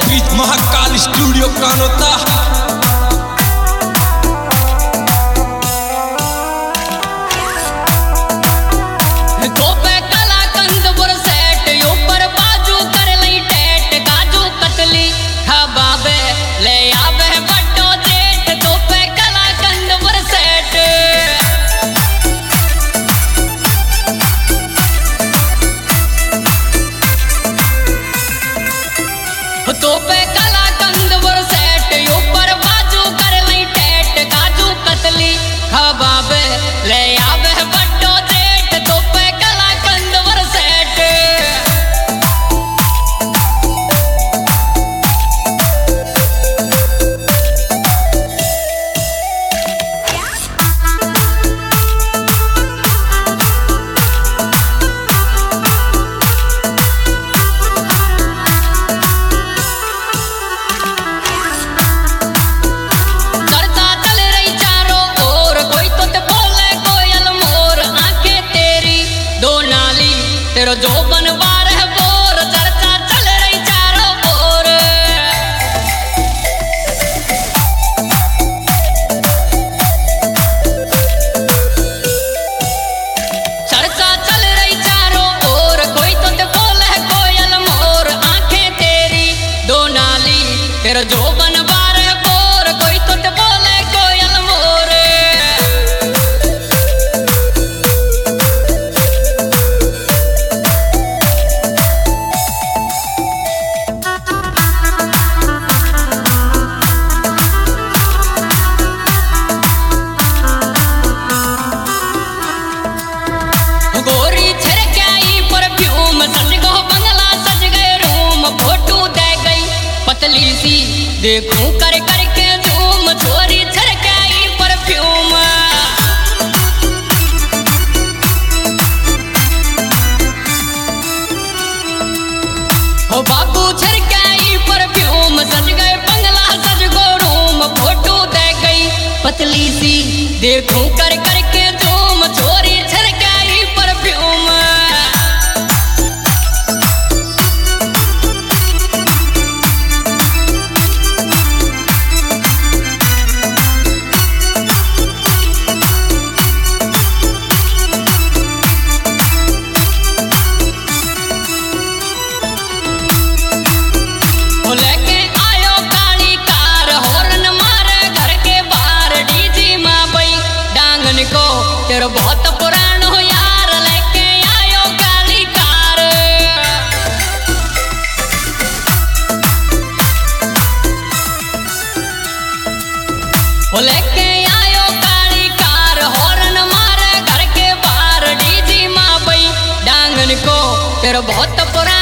बीच महाकाल स्टूडियो कानोता। तेरो जो बनवार है बोर चर्चा चल रही चारों ओर। चर्चा चल रही चारों ओर, कोई तो ते बोले है कोयल मोर। आंखें तेरी दो नाली, तेरो जो बनवार है बोर, कोई तो ते बोले कोयल मोर। पतली सी देखूं कर करके झूम, छोरी छरकाई परफ्यूम। हो बाबू छरकाई परफ्यूम, सज गए बंगला सज गो रूम। फोटो दे गई पतली सी देखूं कर करके झूम, छोरी छरकाई परफ्यूम। लेके आयो काली कार, हॉर्न मारे घर के बाहर। डीजी माँ बई डांगन को तेरा बहुत पुरान हो यार। लेके आयो काली कार, लेके आयो काली कार, हॉर्न मारे घर के बाहर। डीजी माँ बई डांगन को तेरा बहुत पुरान